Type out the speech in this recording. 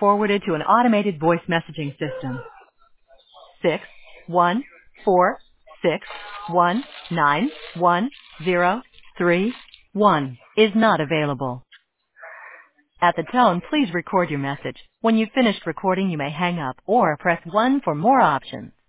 forwarded to an automated voice messaging system. 61461911031 is not available. At the tone, please record your message. When you've finished recording, you may hang up or press 1 for more options.